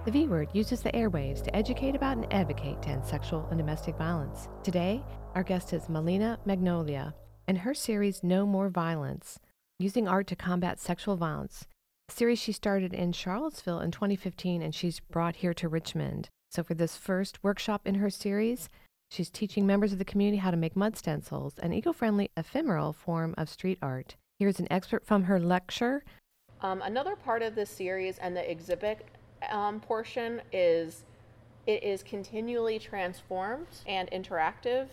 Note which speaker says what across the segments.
Speaker 1: The V Word uses the airwaves to educate about and advocate to end sexual and domestic violence. Today, our guest is Melina Magnolia, and her series No More Violence, Using Art to Combat Sexual Violence. A series she started in Charlottesville in 2015, and she's brought here to Richmond. So for this first workshop in her series, she's teaching members of the community how to make mud stencils, an eco-friendly, ephemeral form of street art. Here's an excerpt from her lecture.
Speaker 2: Another part of this series and the exhibit portion is it is continually transformed and interactive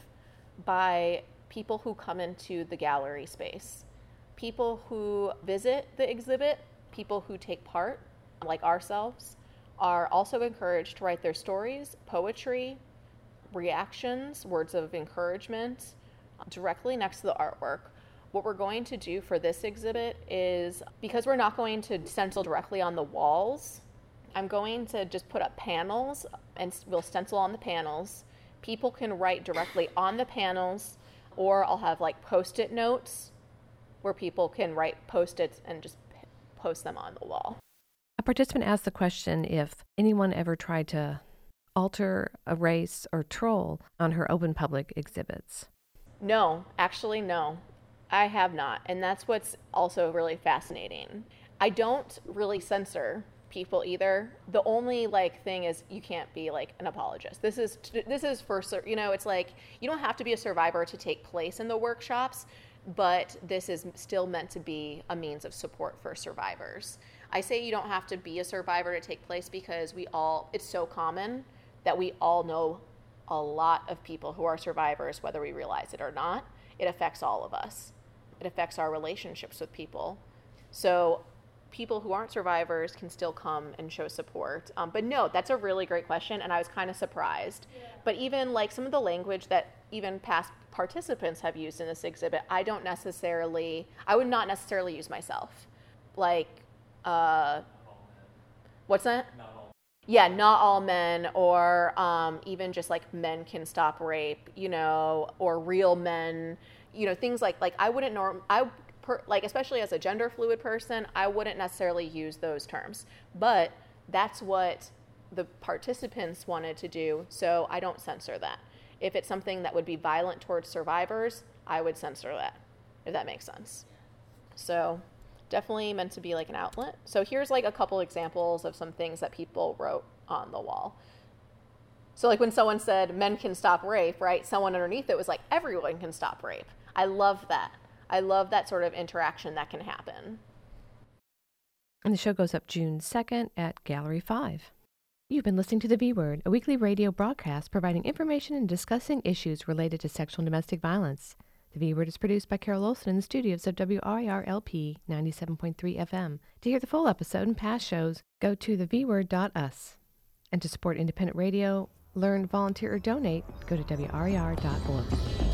Speaker 2: by people who come into the gallery space. People who visit the exhibit, people who take part, like ourselves, are also encouraged to write their stories, poetry, reactions, words of encouragement directly next to the artwork. What we're going to do for this exhibit is, because we're not going to stencil directly on the walls, I'm going to just put up panels and we'll stencil on the panels. People can write directly on the panels, or I'll have like post-it notes where people can write post-its and just post them on the wall.
Speaker 1: A participant asked the question if anyone ever tried to alter, erase, or troll on her open public exhibits.
Speaker 2: No, actually no, I have not. And that's what's also really fascinating. I don't really censor people either. The only thing is you can't be an apologist. This is for, it's like you don't have to be a survivor to take place in the workshops, but this is still meant to be a means of support for survivors. I say you don't have to be a survivor to take place because it's so common that we all know a lot of people who are survivors, whether we realize it or not. It affects all of us. It affects our relationships with people. So people who aren't survivors can still come and show support. But no, that's a really great question, and I was kind of surprised. Yeah. But even some of the language that even past participants have used in this exhibit, I would not necessarily use myself. What's that? Not all. Yeah, not all men, or even just men can stop rape, or real men, things like I wouldn't especially as a gender fluid person, I wouldn't necessarily use those terms. But that's what the participants wanted to do, so I don't censor that. If it's something that would be violent towards survivors, I would censor that, if that makes sense. So definitely meant to be an outlet. So here's a couple examples of some things that people wrote on the wall. So when someone said men can stop rape, right? Someone underneath it was everyone can stop rape. I love that. I love that sort of interaction that can happen.
Speaker 1: And the show goes up June 2nd at Gallery 5. You've been listening to The V Word, a weekly radio broadcast providing information and discussing issues related to sexual and domestic violence. The V Word is produced by Carol Olson in the studios of WRIR-LP 97.3 FM. To hear the full episode and past shows, go to thevword.us. And to support independent radio, learn, volunteer, or donate, go to WRIR.org.